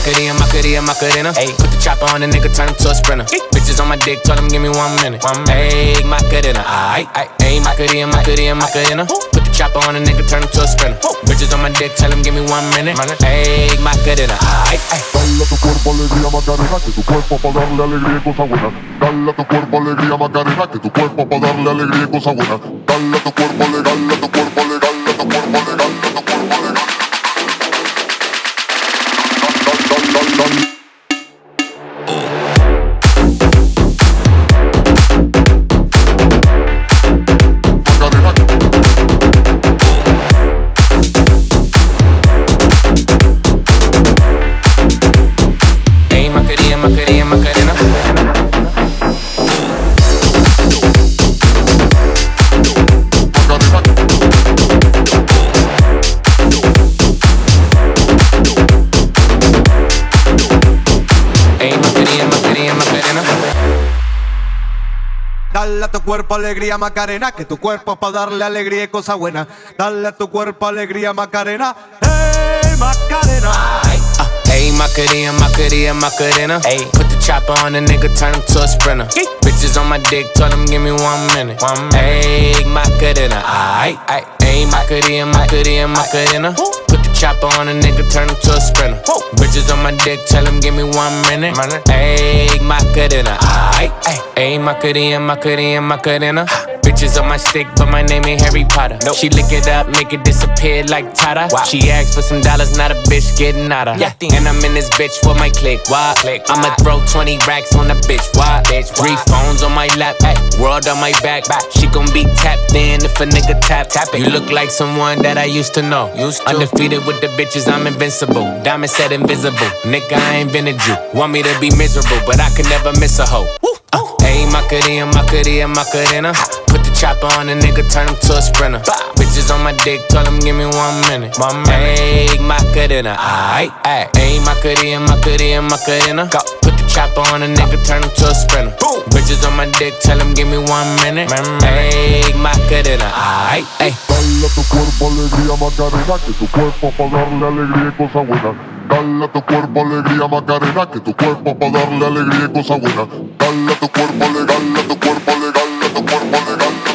Macarena. Ayy, put the chopper on the nigga, turn him to a sprinter. Bitches on my dick, told him give me 1 minute. Ayy, Macarena. Ayy, Macarena. Put the chopper on the nigga, turn him to a sprinter. Bitches on my dick, tell him give me 1 minute. Ayy, Macarena. Dale a tu cuerpo alegría Macarena, que tu cuerpo pa' darle alegría y cosa buena. Dale a tu cuerpo alegría Macarena, que tu cuerpo pa' darle alegría y cosa buena. Dale a tu cuerpo legal, a tu cuerpo legal, a tu cuerpo legal, a tu cuerpo legal. Macarena. Dale a tu cuerpo alegría Macarena, que tu cuerpo es pa' darle alegría y cosa buena. Dale a tu cuerpo alegría Macarena, hey Macarena. Ayy, Macarena. Ayy, put the chopper on the nigga, turn him to a sprinter. Bitches on my dick, told him give me 1 minute. Ayy, Macarena. Ayy, Macarena. Put the chopper on the nigga, turn him to a sprinter. Bitches on my dick, tell him give me 1 minute. Ayy, Macarena. Ayy, Macarena. Bitches on my stick, but my name ain't Harry Potter. Nope. She lick it up, make it disappear like Tata. Wow. She asked for some dollars, not a bitch getting nada. Yeah. And I'm in this bitch for my click. Why? I'ma throw 20 racks on the bitch. Why? 3 phones on my lap, world on my back. She gon' be tapped in if a nigga tap it. You look like someone that I used to know. Undefeated with the bitches, I'm invincible. Diamond said invisible. Nigga, I ain't been a Jew. Want me to be miserable, but I can never miss a hoe. Ayy, Macarena. Put the chopper on the nigga, turn him to a sprinter. Bitches on my dick, told him give me 1 minute. Ayy, Macarena. Ayy, Macarena. Put the chopper on the nigga, turn him to a sprinter. Bitches on my dick, tell him give me 1 minute. Ayy, Macarena. Dale a tu cuerpo alegría Macarena, que tu cuerpo pa' darle alegría y cosa buena. Dale a tu cuerpo alegría Macarena, que tu cuerpo pa' darle alegría y cosa buena. Dale a tu cuerpo legal, a tu cuerpo legal, a tu cuerpo legal.